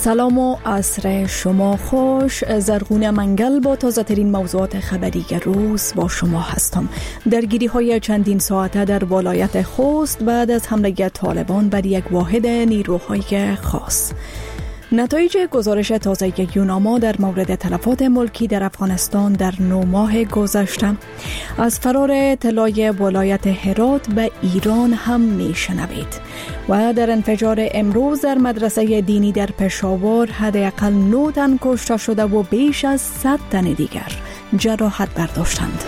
سلام و عصر شما خوش. زرغون منگل با تازه ترین موضوعات خبری روز با شما هستم. درگیری های چندین ساعته در ولایت خوست بعد از حمله طالبان بر یک واحد نیروهای خاص. نتایج گزارش تازه یوناما در مورد تلفات ملکی در افغانستان در 9 ماه گذشته. از فرار اطلاع ولایت هرات به ایران هم میشنوید. و در انفجار امروز در مدرسه دینی در پشاور حداقل 9 تن کشته شده و بیش از 100 تن دیگر جراحت برداشتند.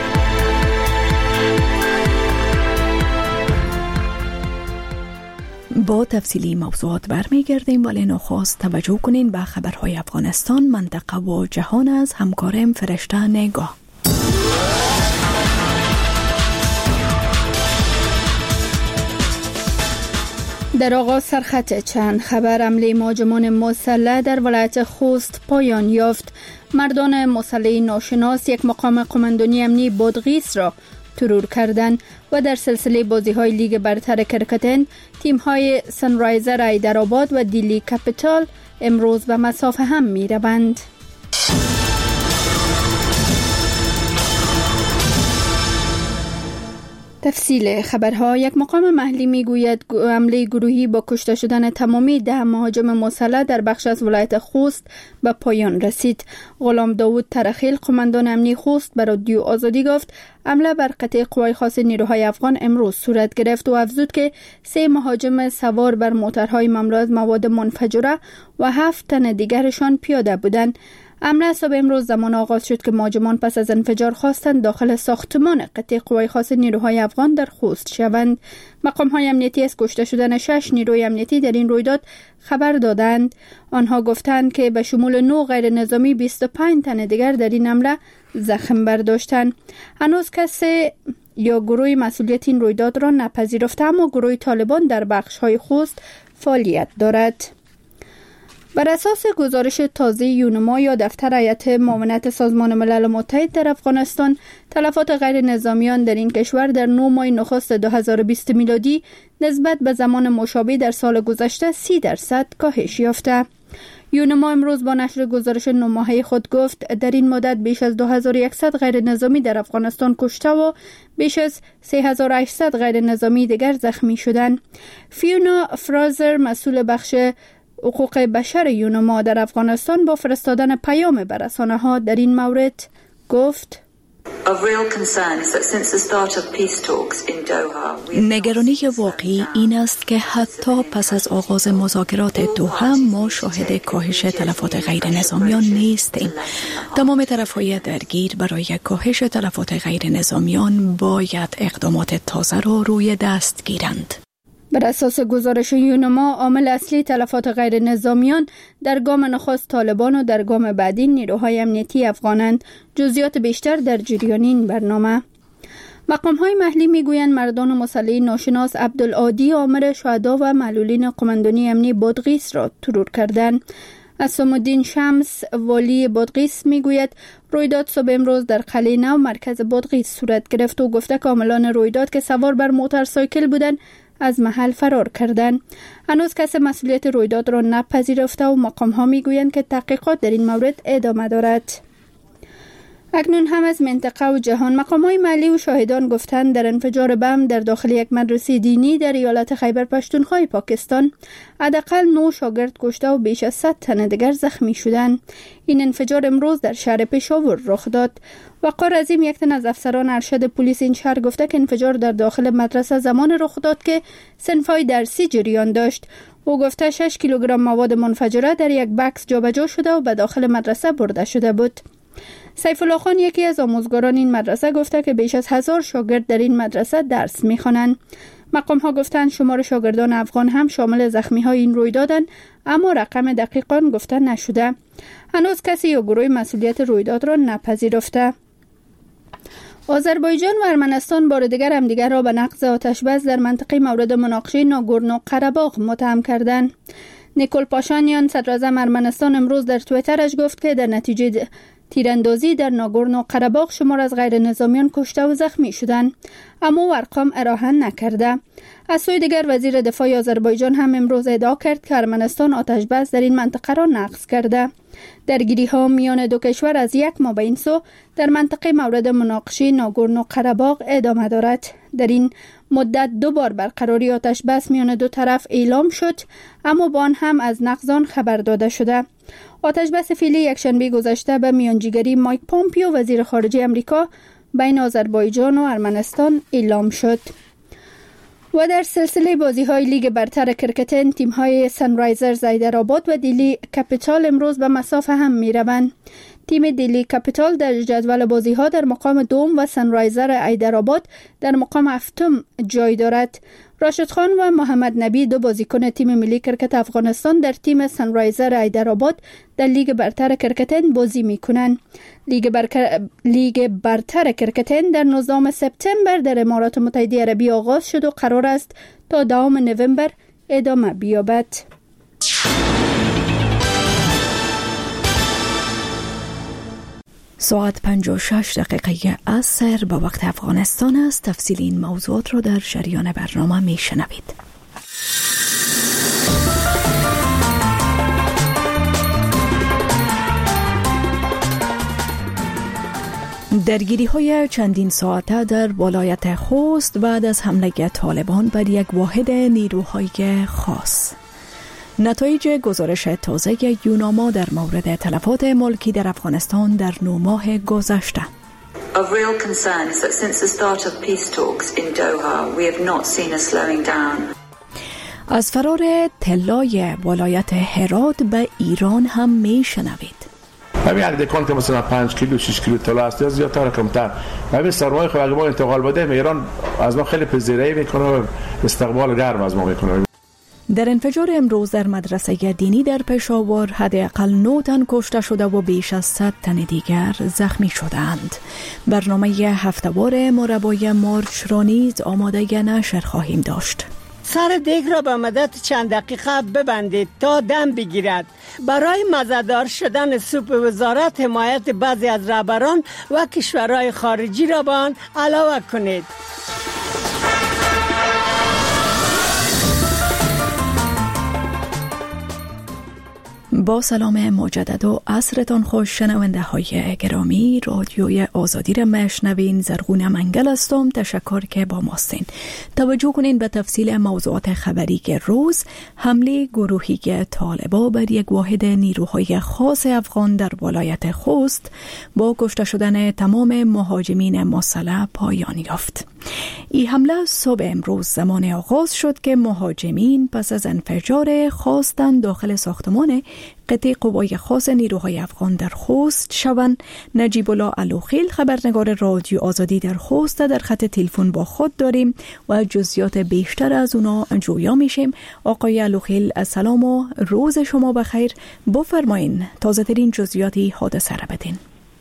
با تفصیلی موضوعات برمیگردیم، ولی نخست توجه کنین به خبرهای افغانستان، منطقه و جهان از همکارم فرشته نگاه. در آغاز سرخط چند خبر. حمله مهاجمان مسلح در ولایت خوست پایان یافت. مردان مسلح ناشناس یک مقام قماندانی امنی بادغیس را ترور کردند و در سلسله بازی‌های لیگ برتر کرکت هند تیم‌های سنرایزر حیدرآباد و دیلی کپیتال امروز به مسافه هم می‌روند. تفصیل خبرها. یک مقام محلی میگوید حمله گروهی با کشته شدن تمامی 10 مهاجم مسلح در بخش از ولایت خوست به پایان رسید. غلام داوود ترخیل قماندان امنی خوست به رادیو آزادی گفت حمله بر قطع قوای خاص نیروهای افغان امروز صورت گرفت و افزود که 3 مهاجم سوار بر موترهای مملو از مواد منفجره و 7 تن دیگرشان پیاده بودند. حمله صبح امروز زمان آغاز شد که مهاجمان پس از انفجار خواستند داخل ساختمان قطع قوای خاص نیروهای افغان در خوست شوند. مقام‌های امنیتی از کشته شدن 6 نیروی امنیتی در این رویداد خبر دادند. آنها گفتند که به شمول 9 غیر نظامی 25 تن دیگر در این حمله زخم برداشتند. هنوز کسی یا گروهی مسئولیت این رویداد را نپذیرفته، اما گروه طالبان در بخش‌های خوست فعالیت دارد. بر اساس گزارش تازه یوناما یا دفتر هیئت معاونت سازمان ملل متحد در افغانستان، تلفات غیر نظامیان در این کشور در 9 ماه نخست 2020 میلادی نسبت به زمان مشابه در سال گذشته 30% کاهش یافته. یوناما امروز با نشر گزارش 9 ماهه خود گفت در این مدت بیش از 2100 غیر نظامی در افغانستان کشته و بیش از 3800 غیر نظامی دیگر زخمی شدند. فیونا فرازر مسئول بخش حقوق بشر یوناما در افغانستان با فرستادن پیام به رسانه‌ها در این مورد گفت نگرانی واقعی این است که حتی پس از آغاز مذاکرات دوحه ما شاهد کاهش تلفات غیر نظامیان نیستیم. تمام طرف‌های درگیر برای کاهش تلفات غیر نظامیان باید اقدامات تازه را روی دست گیرند. بر اساس گزارش یوناما عامل اصلی تلفات غیر نظامیان در گام نخست طالبان و در گام بعدی نیروهای امنیتی افغانند. جزئیات بیشتر در جریان این برنامه. مقام‌های محلی میگویند مردان مسلح ناشناس عبدالعادی آمر شهدا و معلولین قماندانی امنی بادغیس را ترور کردند. اسام‌الدین شمس والی بادغیس میگوید رویداد صبح امروز در قلعه نو مرکز بادغیس صورت گرفت و گفته که حاملان رویداد که سوار بر موتورسایکل بودند از محل فرار کردند. هنوز کسی مسئولیت رویداد را نپذیرفته و مقام‌ها میگویند که تحقیقات در این مورد ادامه دارد. اکنون هم از منطقه و جهان. مقام‌های محلی و شاهدان گفتند در انفجار بم در داخل یک مدرسه دینی در ایالت خیبر پختونخوا پاکستان حداقل 9 شاگرد کشته و بیش از 100 تن دیگر زخمی شدند. این انفجار امروز در شهر پشاور رخ داد. وقار عظیم، یک تن از افسران ارشد پلیس این شهر گفته که انفجار در داخل مدرسه زمان رخ داد که صنف‌های درسی جریان داشت. او گفته 6 کیلوگرم مواد منفجره در یک بکس جابجا شده و به داخل مدرسه برده شده بود. سیف الله خان، یکی از آموزگاران این مدرسه، گفته که بیش از 1000 شاگرد در این مدرسه درس می‌خوانند. مقام‌ها گفتند شمار شاگردان افغان هم شامل زخمی‌های این رویدادند، اما رقم دقیق آن گفته نشده. هنوز کسی یا گروه مسئولیت رویداد را نپذیرفته. آذربایجان و ارمنستان بار دیگر همدیگر را به نقض آتش‌بس در منطقه مورد مناقشه ناگورنو قره‌باغ متهم کردند. نیکول پاشانیان، صدراعظم ارمنستان، امروز در توییترش گفت که در نتیجه تیراندازی در ناگورنو قره‌باغ شمار از غیر نظامیان کشته و زخمی شدند، اما ارقام ارائه نکرده. از سوی دیگر وزیر دفاع آذربایجان هم امروز ادعا کرد که ارمنستان آتش بس در این منطقه را نقض کرده. درگیری ها میان دو کشور از یک ماه به این سو در منطقه مورد مناقشه ناگورنو قره‌باغ ادامه دارد. در این مدت 2 بار برقراری آتش بس میان دو طرف اعلام شد، اما با آن هم از نقض آن خبر داده شده. آتش بس فعلی یکشنبه گذشته به میانجیگری مایک پومپیو وزیر خارجه امریکا بین آذربایجان و ارمنستان اعلام شد. و در سلسله بازی‌های لیگ برتر کرکت تیم‌های سنرایزرز حیدرآباد و دیلی کپیتال امروز به مسافه هم می‌روند. تیم دیلی کپیتال در جدول بازی‌ها در مقام دوم و سنرایزر حیدرآباد در مقام هفتم جای دارد. راشد خان و محمد نبی 2 بازیکن تیم ملی کرکت افغانستان در تیم سنرایزر حیدرآباد در لیگ برتر کرکت بازی می‌کنند. لیگ برتر کرکت در 19 سپتامبر در امارات متحده عربی آغاز شد و قرار است تا 10 نوامبر ادامه بیابد. ساعت 56 دقیقه عصر به وقت افغانستان است. تفصیل این موضوعات را در جریان برنامه می شنوید. درگیری های چندین ساعته در ولایت خوست بعد از حمله طالبان بر یک واحد نیروهای خاص. نتایج گزارش تازه یوناما در مورد تلفات ملکی در افغانستان در 9 ماه گذشته. Of real concern is that since the start of peace talks in Doha, we have not seen a slowing down. از فرار طلای ولایت هرات به ایران هم می شنوید. همین اردکان که مثلا 5 کیلو 6 کیلو طلا است یا زیادتر کمتر، همین سرمایه خود اگه ما انتقال بده ایران از ما خیلی پذیرایی میکنه و استقبال گرم از ما میکنه. در انفجار امروز در مدرسه دینی در پشاور حداقل 9 تن کشته شده و بیش از 100 تن دیگر زخمی شدند. برنامه هفته‌وار مربای مارچ را نیز آماده نشر خواهیم داشت. سر دیگ را به مدت چند دقیقه ببندید تا دم بگیرد. برای مزه‌دار شدن سوپ وزارت حمایت بعضی از رهبران و کشورهای خارجی را به آن علاوه کنید. با سلام مجدد و عصرتان خوش شنونده های گرامی، رادیوی آزادی را میشنوین. زرغون منگل هستم. تشکر که با ماستین. توجه کنین به تفصیل موضوعات خبری روز. حمله گروهی طالبان بر یک واحد نیروهای خاص افغان در ولایت خوست با کشته شدن تمام مهاجمین مسلح پایان یافت. این حمله صبح امروز زمان آغاز شد که مهاجمین پس از انفجار خواستند داخل ساختمان قطعه قوای خاص نیروهای افغان در خوست شوند. نجیب الله علوخیل خبرنگار رادیو آزادی در خوست در خط تلفن با خود داریم و جزئیات بیشتر از اونا جویا میشیم. آقای علوخیل سلام و روز شما بخیر. بفرمایین تازه ترین جزئیاتی حادثه را بدین.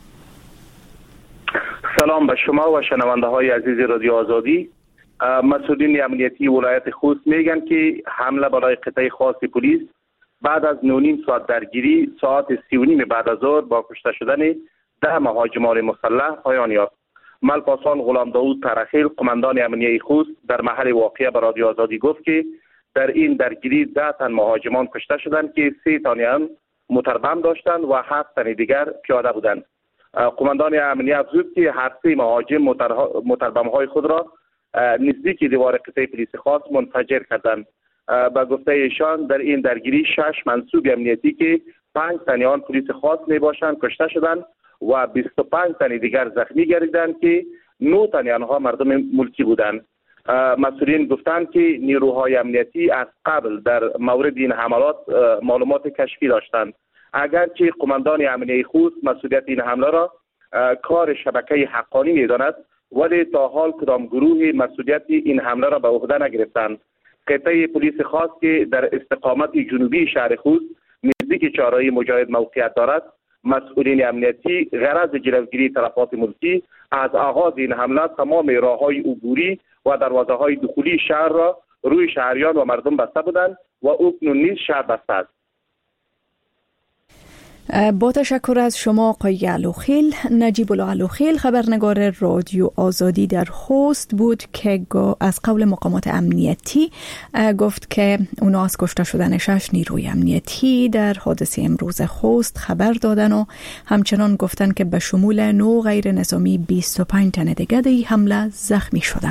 سلام به شما و شنونده های عزیز رادیو آزادی. مسئولین امنیتی ولایت خوست میگن که حمله برای قطعه خاص پلیس بعد از 9.5 ساعت درگیری ساعت 3:30 بعد از ظهر با کشته شدن 10 مهاجمان مسلح پایان یافت. ملپاسان غلام داوود ترخیل قماندان امنیتی خوست در محل واقعه به رادیو آزادی گفت که در این درگیری 10 تن مهاجمان کشته شدند که 3 تن موتربم داشتند و 7 تن دیگر پیاده بودند. قماندان امنیتی افزود که هر 3 مهاجم موتربم های خود را نزدیک دیوار قطعه پلیس خاص منفجر کردند. با گفته ایشان در این درگیری 6 منصوب امنیتی که 5 تن آن پلیس خاص می باشند کشته شدند و 25 تن دیگر زخمی گردیدند که 9 تن آنها مردم ملکی بودند. مسئولین گفتند که نیروهای امنیتی از قبل در مورد این حملات معلومات کشفی داشتند. اگرچه قماندان امنیتی خوست مسئولیت این حمله را کار شبکه حقانی می‌داند، ولی تا حال کدام گروه مسئولیت این حمله را به عهده نگرفتند. قطعه پلیس خاص که در استقامت جنوبی شهر خوست نزدیک چهارراه مجاهد موقعیت دارد، مسئولین امنیتی غرض جلوگیری تلفات ملکی از آغاز این حمله تمام راه‌های عبوری و دروازه‌های دخولی شهر را روی شهریان و مردم بسته بودند و اکنون نیز شهر بسته است. با تشکر از شما آقای علوخیل. نجیب الله علوخیل خبرنگار رادیو آزادی در خوست بود که از قول مقامات امنیتی گفت که اونا از کشته شدن 6 نیروی امنیتی در حادثه امروز خوست خبر دادن و همچنان گفتن که به شمول 9 غیر نظامی 25 تن دیگه در این حمله زخمی شدن.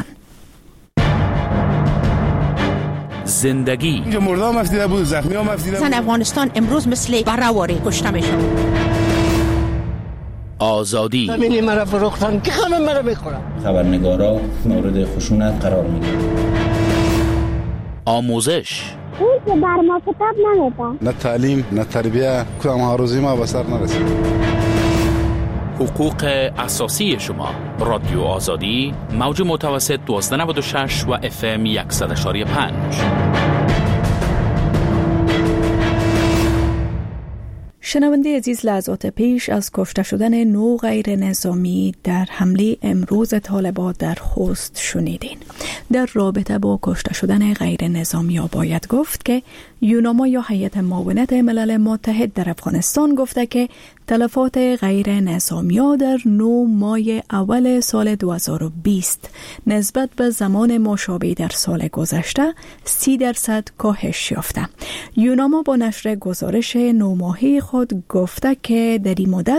زندگی اینجا مردا مفیده بود، زخمی ها مفیده بود. افغانستان امروز مثل برآوری کشته میشه. آزادی همینی مرا فروختن که خانم مرا میخورم. خبرنگارا مورد خشونت قرار میگیرن. آموزش اون که بر ما کتاب نمیده. نه تعلیم نه تربیه کدام هاروزی ما به سر نرسید. حقوق اساسی شما. رادیو آزادی موج متوسط 1296 و FM 100.5. شنونده عزیز، لحظات پیش از کشته شدن 9 غیر نظامی در حمله امروز طالبان در خوست شنیدین. در رابطه با کشته شدن غیر نظامی ها باید گفت که یوناما یا هیئت معاونت ملل متحد در افغانستان گفته که تلفات غیر نظامی ها در 9 ماه اول سال 2020 نسبت به زمان مشابه در سال گذشته 30% کاهش یافته. یوناما با نشر گزارش 9 ماهه خود گفته که در این مدت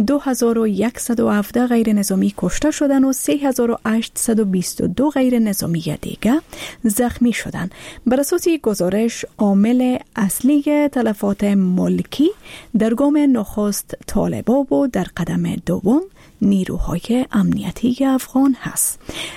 2117 غیر نظامی کشته شدند و 3822 غیر نظامی دیگر زخمی شدند. بر اساس گزارش عامل اصلی تلفات ملکی در گام نخست طالبان و در قدم دوم نیروهای امنیتی افغان هست.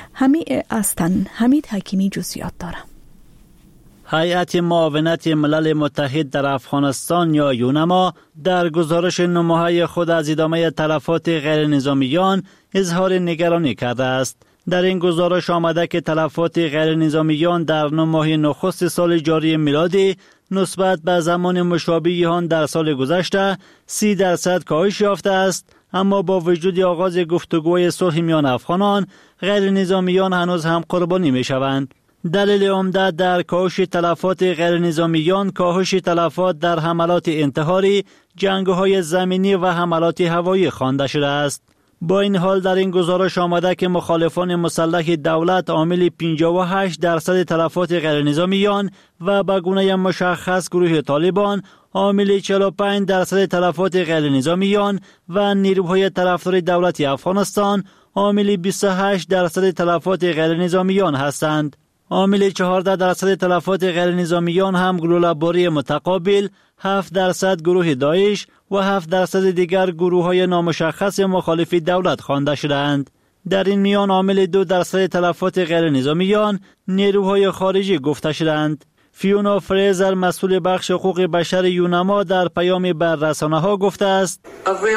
حمید حکیمی جزئیات داره. هیئت معاونت ملل متحد در افغانستان یا یونما در گزارش 9 ماهه خود از ادامه تلفات غیر نظامیان اظهار نگرانی کرده است. در این گزارش آمده که تلفات غیر نظامیان در 9 ماه نخست سال جاری میلادی نسبت به زمان مشابه آن در سال گذشته 30% کاهش یافته است، اما با وجود آغاز گفتگوی صلح میان افغانان غیر نظامیان هنوز هم قربانی می شوند. دلیل عمده در کاهش تلفات غیر نظامیان کاهش تلفات در حملات انتحاری، جنگ‌های زمینی و حملات هوایی خوانده شده است. با این حال در این گزارش آمده که مخالفان مسلح دولت عامل 58% تلفات غیر نظامیان و به گونه مشخص گروه طالبان عامل 45% تلفات غیر نظامیان و نیروهای طرفدار دولت افغانستان عامل 28% تلفات غیر نظامیان هستند. عامل 14% تلفات غیر نظامیان هم گلوله‌باری متقابل، 7% گروه داعش و 7% دیگر گروه‌های نامشخص مخالف دولت خوانده شدند. در این میان عامل 2% تلفات غیر نظامیان نیروهای خارجی گفته شدند. فیونا فریزر مسئول بخش حقوق بشر یونما در پیامی بر رسانه‌ها گفته است: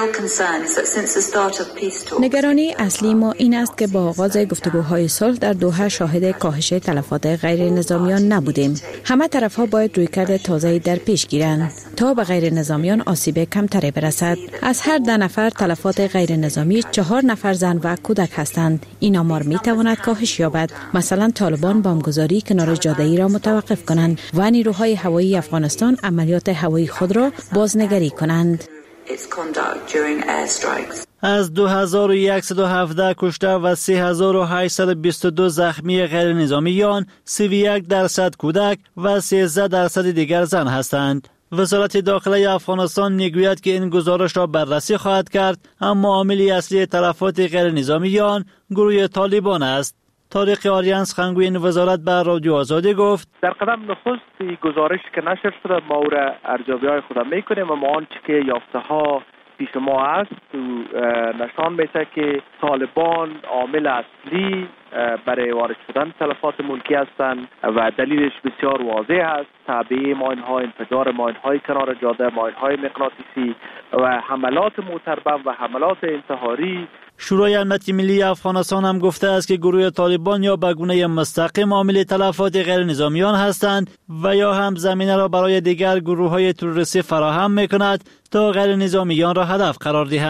نگرانی اصلی ما این است که با آغاز گفتگوهای صلح در دوحه شاهد کاهش تلفات غیر نظامیان نبودیم. همه طرف‌ها باید رویکرد تازه‌ای در پیش گیرند تا به غیر نظامیان آسیب کمتری برسد. از هر 10 نفر تلفات غیر نظامی 4 نفر زن و کودک هستند. این آمار می‌تواند کاهش یابد. مثلا طالبان بمبگذاری کنار جاده‌ای را متوقف کنند و نیروهای هوایی افغانستان عملیات هوایی خود را بازنگری کنند. از 2117 کشته و 3822 زخمی غیر نظامیان 31% کودک و 13% دیگر زن هستند. وزارت داخله افغانستان میگوید که این گزارش را بررسی خواهد کرد، اما عامل اصلی تلفات غیر نظامیان گروه طالبان است. طارق آریان سخنگوی این وزارت به رادیو آزادی گفت: در قدم نخست گزارش که نشر شده ما او را ارزیابی‌های خود میکنیم و ما آنچه که یافته‌ها پیش ما است نشان میده که طالبان عامل اصلی برای وارد شدن تلفات ملکی هستند و دلیلش بسیار واضح است. تعبیه ماین‌ها، انفجار ماین‌های کنار جاده، ماین‌های مغناطیسی و حملات موتربم و حملات انتحاری. شورای امنیت ملی افغانستان هم گفته است که گروه طالبان یا به گونه مستقیم عامل تلفات غیر نظامیان هستند و یا هم زمینه را برای دیگر گروه‌های تروریستی فراهم می‌کند تا غیر نظامیان را هدف قرار دهند.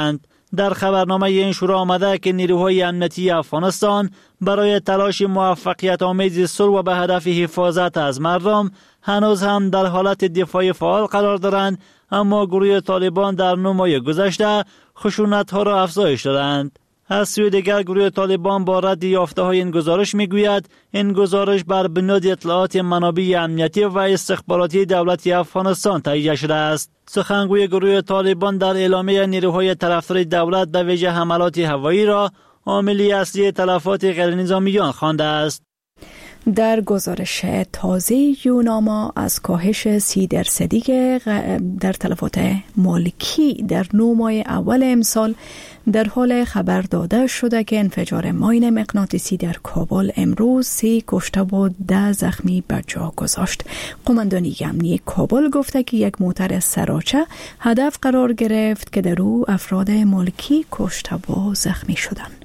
در خبرنامه این شورا آمده که نیروهای امنیتی افغانستان برای تلاش موفقیت آمیز صلح و به هدف حفاظت از مردم هنوز هم در حالت دفاعی فعال قرار دارند، اما گروه طالبان در 9 ماه گذشته خشونت‌ها را افزایش دادند. از سوی دیگر گروه طالبان با رد یافته‌های این گزارش میگوید این گزارش بر بنیاد اطلاعات منابع امنیتی و استخباراتی دولت افغانستان تهیه شده است. سخنگوی گروه طالبان در اعلامیه نیروهای طرفدار دولت به ویژه حملات هوایی را عامل اصلی تلفات غیرنظامیان خوانده است. در گزارش تازه یوناما از کاهش 30% در تلفات مالکی در 9 ماه اول امسال در حال خبر داده شده که انفجار ماین مغناطیسی در کابل امروز 3 کشته و 10 زخمی به جا گذاشت. قماندانی امنیتی کابل گفته که یک موتر سراچه هدف قرار گرفت که در او افراد مالکی کشته و زخمی شدند.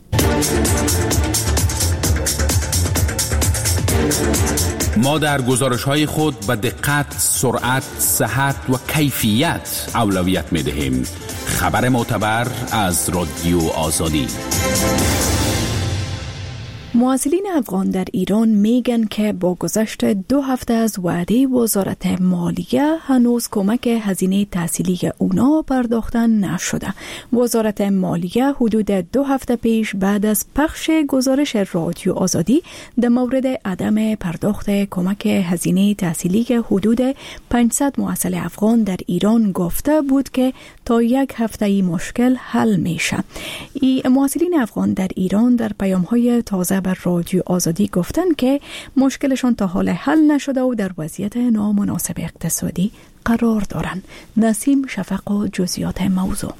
ما در گزارش‌های خود به دقت، سرعت، صحت و کیفیت اولویت می‌دهیم. خبر معتبر از رادیو آزادی. معزلین افغان در ایران میگن که با گذشت 2 هفته از وعده وزارت مالیه هنوز کمک هزینه تحصیلی اونا پرداخته نشده. وزارت مالیه حدود 2 هفته پیش بعد از پخش گزارش رادیو آزادی در مورد عدم پرداخت کمک هزینه تحصیلی حدود 500 معزل افغان در ایران گفته بود که تا 1 هفته ای مشکل حل میشه. معزلین افغان در ایران در پیام‌های تازه بر رادیو آزادی گفتن که مشکلشون تا حال حل نشده و در وضعیت نامناسب اقتصادی قرار دارن. نسیم شفق و جزئیات موضوع.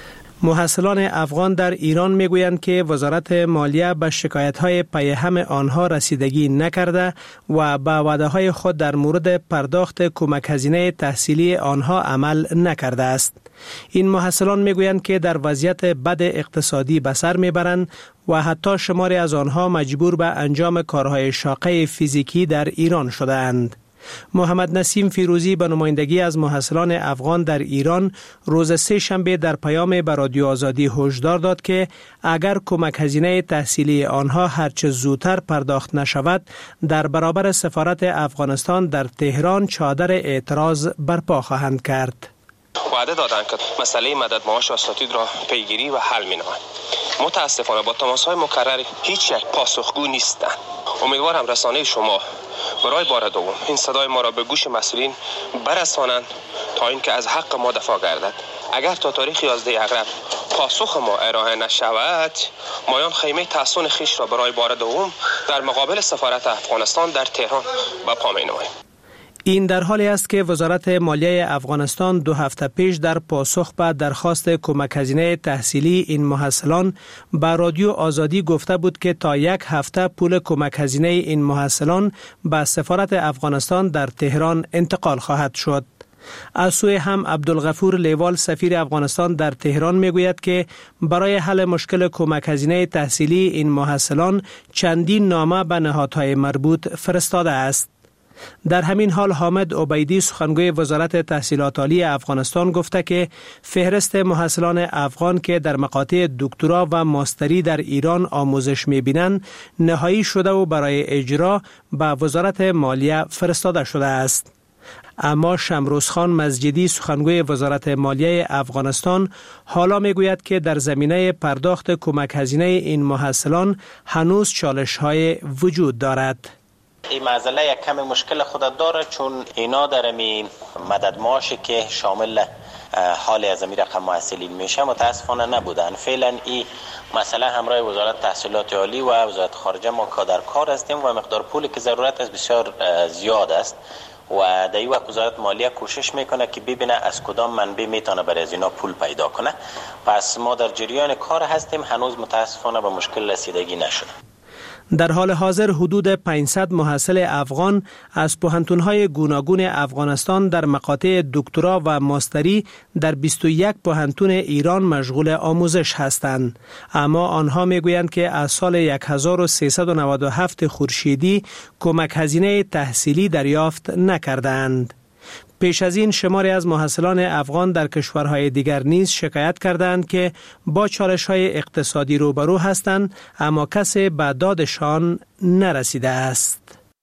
محصلان افغان در ایران میگویند که وزارت مالیه به شکایت‌های پیهم آنها رسیدگی نکرده و به وعده‌های خود در مورد پرداخت کمک هزینه تحصیلی آنها عمل نکرده است. این محصلان میگویند که در وضعیت بد اقتصادی به سر میبرند و حتی شماری از آنها مجبور به انجام کارهای شاقه فیزیکی در ایران شده‌اند. محمد نسیم فیروزی به نمایندگی از محصلان افغان در ایران روز 3 شنبه در پیام به رادیو آزادی هشدار داد که اگر کمک هزینه تحصیلی آنها هرچه زودتر پرداخت نشود در برابر سفارت افغانستان در تهران چادر اعتراض برپا خواهند کرد. وعده دادند که مسئله مدد معاش اساتید را پیگیری و حل می‌نمایند. متاسفانه با تماس‌های مکرر هیچ یک پاسخگو نیستند. امیدوارم رسانه شما برای بار دوم این صدای ما را به گوش مسئولین برسانند تا اینکه از حق ما دفاع گردد. اگر تا تاریخ 11 اغرب پاسخ ما ارائه نشود، مایان خیمه تحصن خیش را برای بار دوم در مقابل سفارت افغانستان در تهران به پا می‌نماییم. این در حالی است که وزارت مالیه افغانستان 2 هفته پیش در پاسخ به درخواست کمک هزینه تحصیلی این محصلان به رادیو آزادی گفته بود که تا 1 هفته پول کمک هزینه این محصلان به سفارت افغانستان در تهران انتقال خواهد شد. از سوی هم عبدالغفور لیوال سفیر افغانستان در تهران میگوید که برای حل مشکل کمک هزینه تحصیلی این محصلان چندین نامه به نهادهای مربوط فرستاده است. در همین حال حامد عبیدی سخنگوی وزارت تحصیلات عالی افغانستان گفته که فهرست محصلان افغان که در مقاطع دکترا و ماستری در ایران آموزش می‌بینند نهایی شده و برای اجرا به وزارت مالیه فرستاده شده است. اما شمروزخان مزجدی سخنگوی وزارت مالیه افغانستان حالا میگوید که در زمینه پرداخت کمک هزینه این محصلان هنوز چالش‌های وجود دارد. این معضله یک کم مشکل خود داره، چون اینا در این مدد معاشی که شامل حال از امیر رقم محصلین میشه متاسفانه نبودن. فعلا این مسئله همراه وزارت تحصیلات عالی و وزارت خارجه ما در کار هستیم و مقدار پولی که ضرورت است بسیار زیاد است و در این وقت وزارت مالیه کوشش میکنه که ببینه از کدام منبع میتونه برای از اینا پول پیدا کنه. پس ما در جریان کار هستیم، هنوز متاسفانه به مشکل رسیدگی نشده. در حال حاضر حدود 500 محصل افغان از پوهنتون‌های گوناگون افغانستان در مقاطع دکترا و ماستری در 21 پوهنتون ایران مشغول آموزش هستند، اما آنها میگویند که از سال 1397 خورشیدی کمک هزینه تحصیلی دریافت نکردند. پیش از این شماری از محصلان افغان در کشورهای دیگر نیز شکایت کردند که با چالش‌های اقتصادی روبرو هستند اما کسی به دادشان نرسیده است.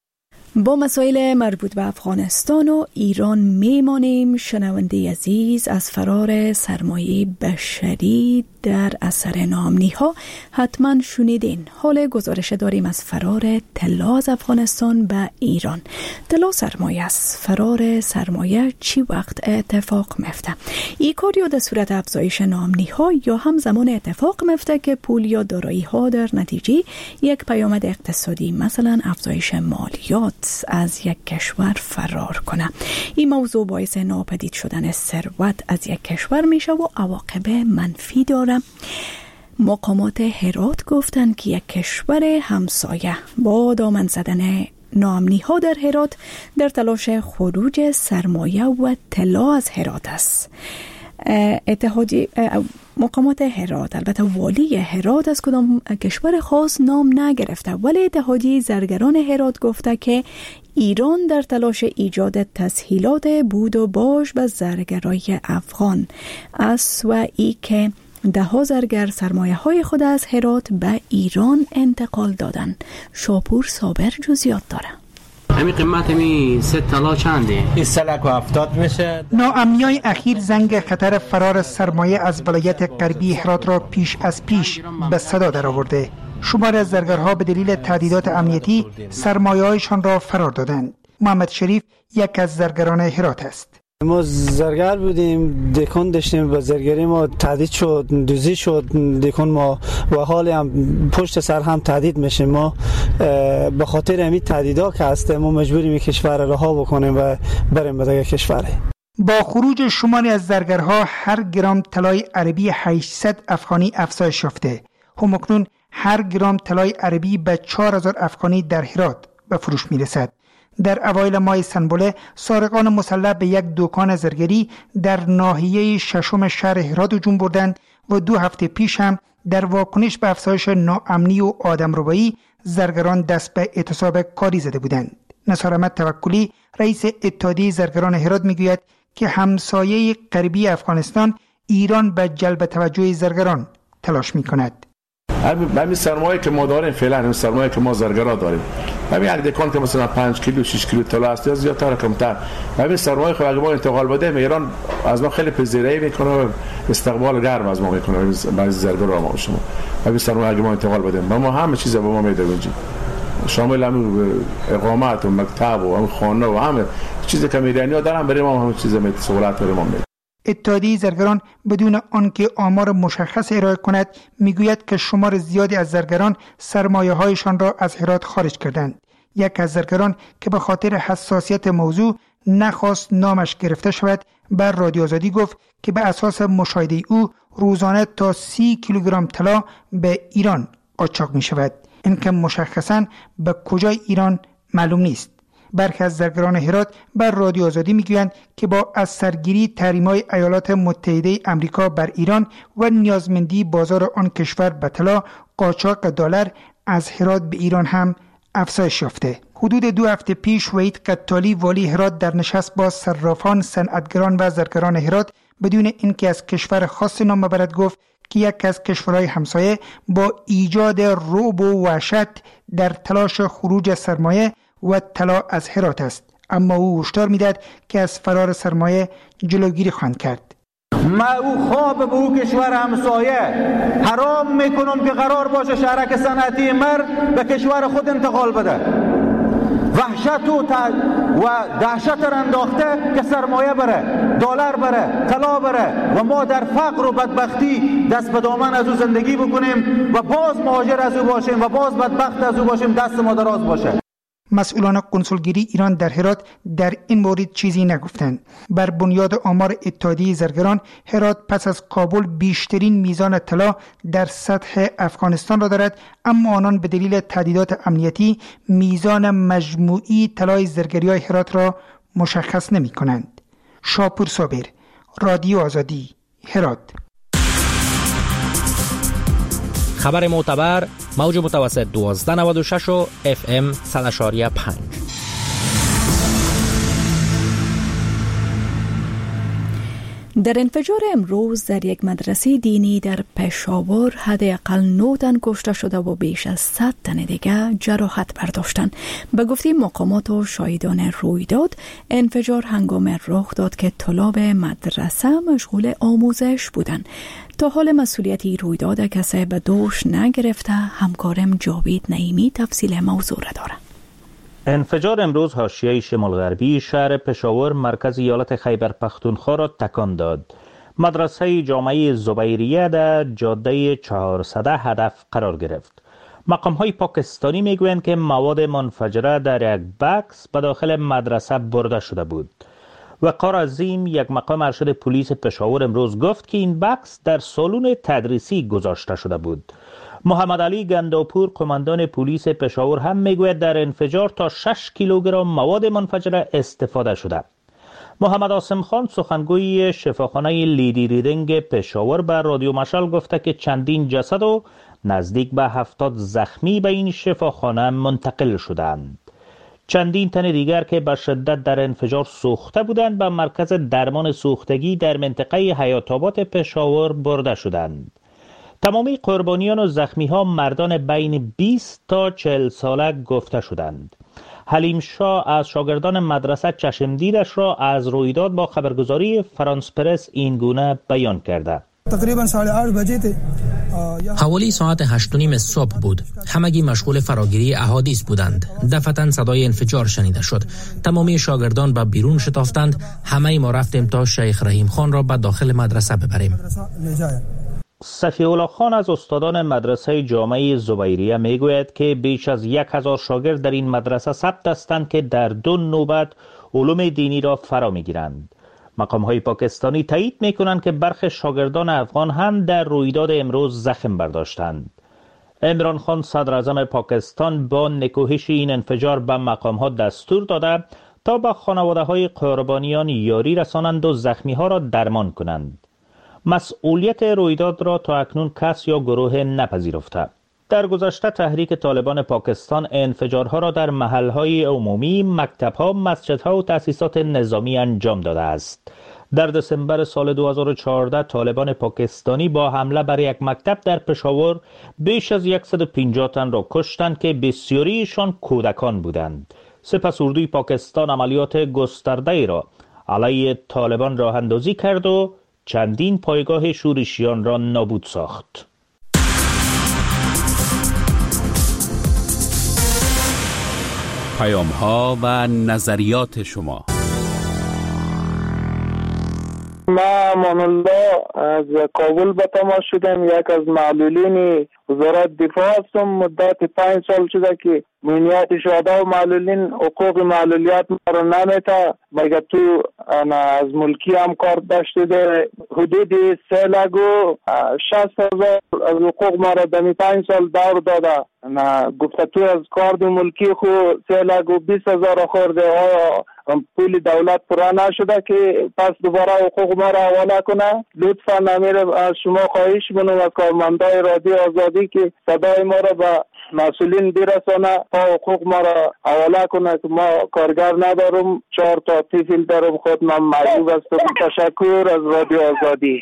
با مسائل مربوط به افغانستان و ایران میمانیم. شنونده عزیز، از فرار سرمایه بشری در اثر ناامنی ها حتما شنیدین. حال گزارش داریم از فرار طلا از افغانستان به ایران. طلا سرمایه است. فرار سرمایه چی وقت اتفاق میفته؟ این کار یا در صورت افزایش ناامنی ها یا هم زمان اتفاق میفته که پول یا دارایی ها در نتیجه یک پیامد اقتصادی مثلا افزایش مالیات از یک کشور فرار کنه. این موضوع باعث ناپدید شدن ثروت از یک کشور میشه و عواقب منفی داره. مقامات هرات گفتن که یک کشور همسایه با دامن زدن ناامنی ها در هرات در تلاش خروج سرمایه و طلا از هرات است. اتحادیه مقامات هرات، البته والی هرات از کدام کشور خاص نام نگرفته، ولی اتحادیه زرگران هرات گفته که ایران در تلاش ایجاد تسهیلات بود و باش به زرگرای افغان است و ای که 10 زرگر سرمایه های خود از هرات به ایران انتقال دادن. شاپور صابر جزئیات داره. همین قیمت می 3 طلا چنده؟ 370 میشه. ناامنی‌های اخیر زنگ خطر فرار سرمایه از ولایت غربی هرات را پیش از پیش به صدا درآورده. شمار از زرگرها به دلیل تهدیدات امنیتی سرمایه‌هایشان را فرار دادند. محمد شریف یک از زرگران هرات است. ما زرگر بودیم، دکان داشتیم و زرگری ما تهدید شد، دوزی شد دکان ما و حالی هم پشت سر هم تهدید میشیم. ما به خاطر همین تهدیدا که هستیم ما مجبوریم کشور را رها بکنیم و بریم به دیگه کشور. با خروج شماری از زرگرها هر گرم طلای عربی 800 افغانی افزایش یافته. همکنون هر گرم طلای عربی به 4000 افغانی در هرات به فروش میرسد. در اوایل ماه سنبله سارقان مسلح به یک دکان زرگری در ناحیه ششم شهر هرات هجوم بردند و 2 هفته پیش هم در واکنش به افزایش ناامنی و آدمربایی زرگران دست به اعتصاب کاری زده بودند. نثار احمد توکلی رئیس اتحادیه زرگران هرات میگوید که همسایه غربی افغانستان ایران به جلب توجه زرگران تلاش میکند. همین سرمایه که ما داریم فعلا، همین سرمایه که ما زرگرا داریم، همین یک دکان که مثلا 5 کیلو 6 کیلو طلا است یا زیادتر کمتر، همین سرمایه خود اگه ما انتقال بدیم ایران از ما خیلی پذیرایی میکنه، استقبال گرم از ما میکنه. بعضی زرگرا ما شما همین سرمایه اگه ما انتقال بدیم ما همه چیز به ما میده اونجا، شامل همین اقامت و مکتب و همین خانه و همه چیزی که ایرانی‌ها دارن برای ما همه چیز میده، سهولت برای ما میده. اتحادیه زرگران بدون آنکه آمار مشخص ارائه کند میگوید که شمار زیادی از زرگران سرمایه‌هایشان را از هرات خارج کردند. یک از زرگران که به خاطر حساسیت موضوع نخواست نامش گرفته شود بر رادیو آزادی گفت که به اساس مشاهده او روزانه تا 30 کیلوگرم طلا به ایران قاچاق می شود. این که مشخصاً به کجای ایران معلوم نیست. برخی از زرگران هرات بر رادیو آزادی میگویند که با از سرگیری تحریم‌های ایالات متحده آمریکا بر ایران و نیازمندی بازار آن کشور به طلا، قاچاق دلار از هرات به ایران هم افزایش یافته. حدود 2 هفته پیش وحید قتالی والی هرات در نشست با صرافان، صنعتگران و زرگران هرات بدون اینکه از کشور خاص نام ببرد گفت که یک از کشورهای همسایه با ایجاد رعب و وحشت در تلاش خروج سرمایه و طلا از هرات است، اما او هشدار میداد که از فرار سرمایه جلوگیری خواهند کرد. ما او خواب به او کشور همسایه حرام میکنم که قرار باشه شهرک صنعتی به کشور خود انتقال بده. وحشت و دهشت را انداخته که سرمایه بره، دلار بره، طلا بره و ما در فقر و بدبختی دست به دامن از او زندگی بکنیم و باز مهاجر از او باشیم و باز بدبخت از او باشیم، دست ما دراز باشه. مسئولان کنسولگری ایران در هرات در این مورد چیزی نگفتند. بر بنیاد آمار اتحادیه زرگران، هرات پس از کابل بیشترین میزان طلا در سطح افغانستان را دارد، اما آنان به دلیل تهدیدات امنیتی میزان مجموعی طلای زرگری‌های هرات را مشخص نمی‌کنند. شاپور صابر، رادیو آزادی، هرات. خبر معتبر، موج متوسط 1296 و FM 100.5. در انفجار امروز در یک مدرسه دینی در پشاور حداقل 9 تن کشته شده و بیش از 100 تن دیگر جراحت برداشتند. به گفته مقامات و شاهدان رویداد، انفجار هنگام رخ داد که طلاب مدرسه مشغول آموزش بودند. تا حال مسئولیتی رویداد کسی به دوش نگرفته. همکارم جاوید نعیمی تفصیل موضوع را دارد. انفجار امروز حاشیه شمال غربی شهر پشاور مرکز ایالت خیبر پختونخوا را تکان داد. مدرسه جامعه زبیریه در جاده 400 هدف قرار گرفت. مقام‌های پاکستانی میگویند که مواد منفجره در یک بکس به داخل مدرسه برده شده بود. وقار عظیم، یک مقام ارشد پلیس پشاور امروز گفت که این بکس در سالن تدریسی گذاشته شده بود. محمد علی گنداپور قماندان پلیس پشاور هم میگوید در انفجار تا 6 کیلوگرم مواد منفجره استفاده شده. محمد عاصم خان سخنگوی شفاخانه لیدی ریدینگ پشاور به رادیو مشعل گفته که چندین جسد و نزدیک به 70 زخمی به این شفاخانه منتقل شدند. چندین تن دیگر که به شدت در انفجار سوخته بودند به مرکز درمان سوختگی در منطقه حیات آباد پشاور برده شدند. تمامی قربانیان و زخمی ها مردان بین 20 تا 40 ساله گفته شدند. حلیم شاه از شاگردان مدرسه چشمدیدش را از رویداد با خبرگزاری فرانس پرس این گونه بیان کرده. تقریبا 8:30 بجه حوالی ساعت 8:30 صبح بود. همگی مشغول فراگیری احادیث بودند. دفعتاً صدای انفجار شنیده شد. تمامی شاگردان به بیرون شتافتند. همه ما رفتیم تا شیخ رحیم خان را به داخل مدرسه ببریم. صفی الله خان از استادان مدرسه جامعه زبیریه میگوید که بیش از 1000 شاگرد در این مدرسه ثبت هستند که در 2 نوبت علوم دینی را فرا میگیرند. مقام‌های پاکستانی تایید میکنند که برخی شاگردان افغان هم در رویداد امروز زخم برداشتند. عمران خان صدر اعظم پاکستان با نکوهش این انفجار به مقام‌ها دستور داده تا به خانواده‌های قربانیان یاری رسانند و زخمی‌ها را درمان کنند. مسئولیت رویداد را تا اکنون کس یا گروه نپذیرفته. در گذشته تحریک طالبان پاکستان انفجارها را در محلهای عمومی، مکتبها، مسجدها و تأسیسات نظامی انجام داده است. در دسامبر سال 2014 طالبان پاکستانی با حمله بر یک مکتب در پشاور بیش از 150 تن را کشتند که بسیاریشان کودکان بودند. سپس اردوی پاکستان عملیات گسترده‌ای را علیه طالبان راه اندازی کرد و چندین پایگاه شورشیان را نابود ساخت. پیام‌ها و نظریات شما. ما امان الله از کابل به تماس شدم. یک از معلولین وزارت دفاع هستم. مدت 5 سال شده که مهمیت شهدا و معلولین حقوق معلولیت ما را نمیته. مگه تو از ملکی هم کار داشته ده حدود 3,60,000 از حقوق ما را دمی 5 سال دور داده. گفته تو از کارد ملکی خو 3,20,000 خورده ها پول دولت پورا نشده که پس دوباره حقوق ما را حواله کنه. لطفا نمیره از شما خواهش منم از کارمندای رادیو آزادی که صدای ما را به مسئولین برسانه تا حقوق ما را حواله کنه که ما کارگر ندارم. 4 تا طفل دارم. خود من معیوب هستم. تشکر از رادیو آزادی.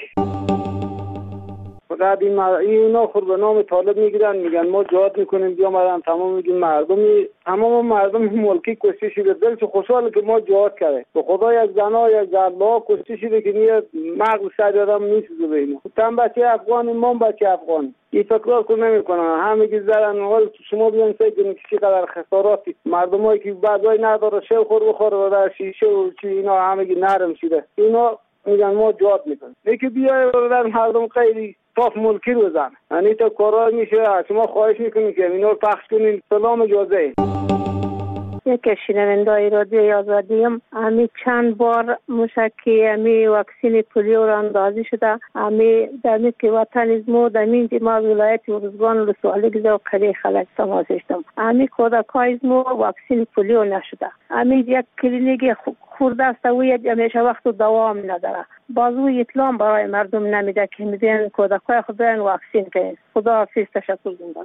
فقط اینا خود به نام طالب میگیرن میگن ما جهاد میکنیم بیا مردم تمام میگیم تمام مردم ملکی کشته شده. دلش خوشحاله که ما جهاد کرده. به خدا یک زنا یک زربا کشته شده که نیه مغز سر آدم نیسته به اینا. تن بچه افغانی ما بچه افغانی این فکرات کو نمیکنن. همگی زدن حال شما بیان سه که چقدر خساراتی مردمایی که بعضی نداره شو خور بخوره و در شیشه و چی اینا همگی نرم شده. اینا میگن ما جهاد میکنیم. یکی بیای در مردم خیلی طاف ملکی رو زن. یعنی تا کارا میشه. شما خواهش میکنیم که اینا رو پخش کنین. سلام اجازه. یک شنوندای رادیو آزادیم. امی چند بار موشکی امی واکسین پولیو را اندازی شده. امی در که وطن ازمو در مینجی ما ولایت ارزگان لسوالی گزه و قریه خلق تماس داشتم. امی کودکای ازمو واکسین پولیو نشده. امی یک کلینیک خورده است و همیشه وقت دوام نداره. بازو اطلاع برای مردم نمیده که میدین کودکای خود برن واکسین کنید. خدا حافظ. تشکر زنده.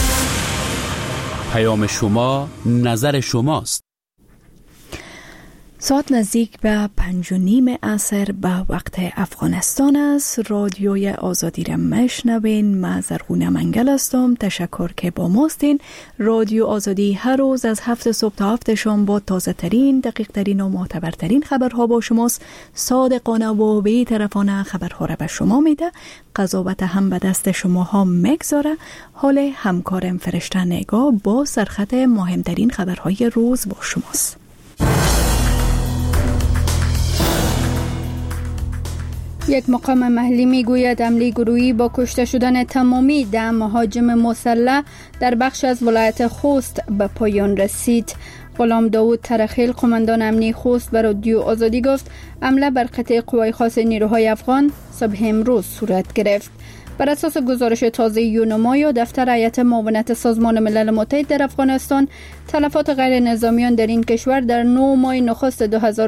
پیام شما نظر شماست. ساعت نزدیک به 5:30 عصر به وقت افغانستان است. رادیوی آزادی را میشنوین. من زرغونه منگل هستم. تشکر که با ماستین. رادیو آزادی هر روز از 7 صبح تا 7 شام با تازه ترین، دقیق ترین و معتبرترین خبرها با شماست. صادقانه و بی‌طرفانه خبرها را به شما میده. قضاوت هم به دست شما ها میگذاره. حال همکارم فرشته نگاه با سرخط مهمترین خبرهای روز با شماست. یک مقام محلی میگوید حمله گروهی با کشته شدن تمامی 10 مهاجم مسلح در بخش از ولایت خوست به پایان رسید. غلام داوود ترخیل، قماندان امنی خوست، به رادیو آزادی گفت حمله بر قطعه قوای خاص نیروهای افغان صبح امروز صورت گرفت. بر اساس گزارش تازه یونما دفتر هیئت معاونت سازمان ملل متحد در افغانستان، تلفات غیر نظامیان در این کشور در 9 ماه نخست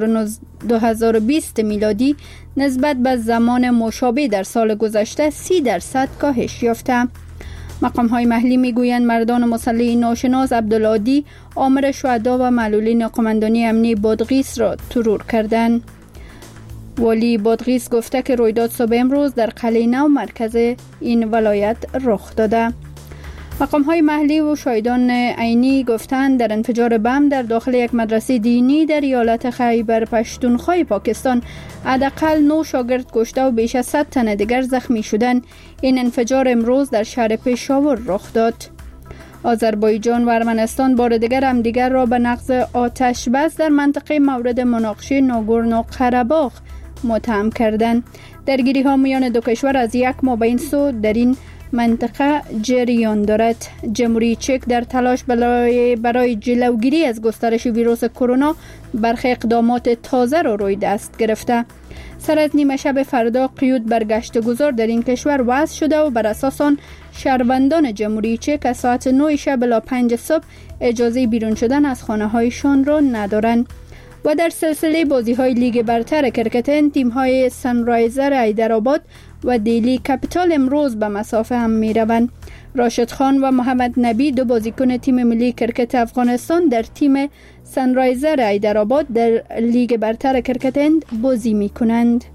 2020 میلادی نسبت به زمان مشابه در سال گذشته 30% کاهش یافته. مقام‌های محلی میگویند مردان مسلح ناشناس عبدالعادی آمر شهدا و معلولین قماندانی امنی بادغیس را ترور کردند. والی بادغیس گفته که رویداد صبح امروز در قلعه نو مرکز این ولایت رخ داده. مقام‌های محلی و شاهدان عینی گفتند در انفجار بم در داخل یک مدرسه دینی در ایالت خیبر پختونخوا پاکستان حداقل 9 شاگرد کشته و بیش از 100 تن دیگر زخمی شدند. این انفجار امروز در شهر پشاور رخ داد. آذربایجان و ارمنستان بار دیگر همدیگر را به نقض آتش بس در منطقه مورد مناقشه ناگورنو قره‌باغ متهم کردند. درگیری ها میان دو کشور از یک ماه به این سو در این منطقه جریان دارد. جمهوری چک در تلاش برای جلوگیری از گسترش ویروس کرونا برخی اقدامات تازه را روی دست گرفته. سر از نیمه شب فردا قیود بر گشتگذار در این کشور وضع شده و بر اساس آن شهروندان جمهوری چک از ساعت 9 شب الی 5 صبح اجازه بیرون شدن از خانه هایشان را ندارند. و در سلسله بازی‌های لیگ برتر کرکت، تیم‌های سنرایزر حیدرآباد و دیلی کپیتال امروز به مسافه هم می‌روند. راشد خان و محمد نبی، 2 بازیکن تیم ملی کرکت افغانستان، در تیم سنرایزر حیدرآباد در لیگ برتر کرکت بازی می‌کنند.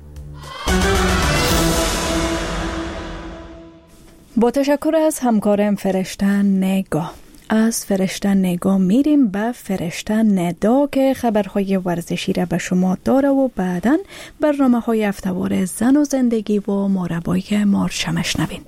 با تشکر از همکارم فرشته نگاه. از فرشته نگاه میریم به فرشته ندا که خبرهای ورزشی را به شما داره و بعداً برنامه‌های هفته‌وار زن و زندگی و ماربای مارشا میشنوین.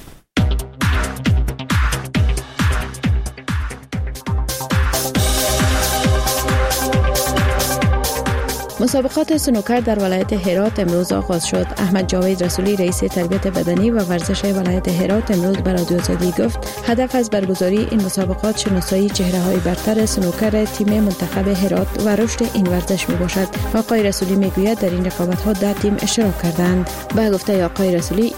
مسابقات سنوکر در ولایت هرات امروز آغاز شد. احمد جاوید رسولی رئیس تربیت بدنی و ورزش ولایت هرات امروز به رادیو آزادی گفت هدف از برگزاری این مسابقات شناسایی چهره‌های برتر سنوکر تیم منتخب هرات و رشد این ورزش میباشد. آقای رسولی میگوید در این رقابت‌ها 10 تیم اشتراک کردند. به گفته آقای رسولی